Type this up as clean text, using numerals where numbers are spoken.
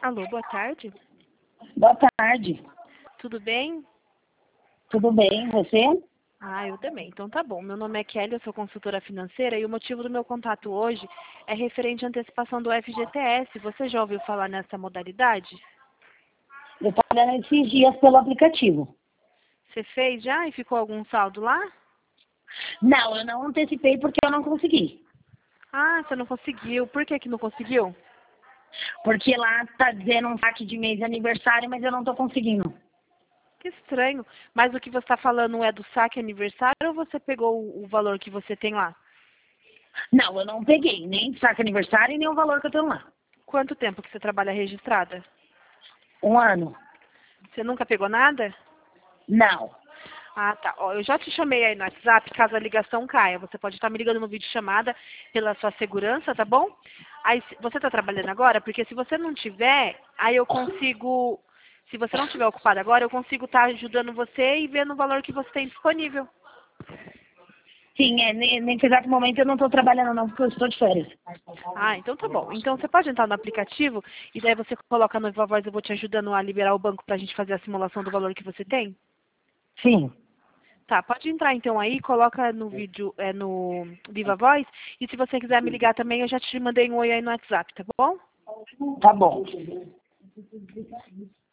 Alô, boa tarde. Boa tarde. Tudo bem? Tudo bem, você? Eu também. Então tá bom. Meu nome é Kelly, eu sou consultora financeira e o motivo do meu contato hoje é referente à antecipação do FGTS. Você já ouviu falar nessa modalidade? Eu estou olhando esses dias pelo aplicativo. Você fez já e ficou algum saldo lá? Não, eu não antecipei porque eu não consegui. Você não conseguiu. Por que que não conseguiu? Porque lá está dizendo um saque de mês de aniversário, mas eu não estou conseguindo. Que estranho. Mas o que você está falando é do saque aniversário ou você pegou o valor que você tem lá? Não, eu não peguei nem saque aniversário e nem o valor que eu tenho lá. Quanto tempo que você trabalha registrada? 1 ano. Você nunca pegou nada? Não. Tá. Ó, eu já te chamei aí no WhatsApp, caso a ligação caia. Você pode estar me ligando no vídeo chamada pela sua segurança, tá bom? Aí, você está trabalhando agora? Porque se você não tiver, aí eu consigo... Se você não estiver ocupado agora, eu consigo estar ajudando você e vendo o valor que você tem disponível. Sim, nesse exato momento eu não estou trabalhando não, porque eu estou de férias. Então tá bom. Então você pode entrar no aplicativo e daí você coloca no Viva Voz, eu vou te ajudando a liberar o banco pra gente fazer a simulação do valor que você tem? Sim. Tá, pode entrar então aí, coloca no vídeo, no Viva Voz, e se você quiser me ligar também, eu já te mandei um oi aí no WhatsApp, tá bom? Tá bom.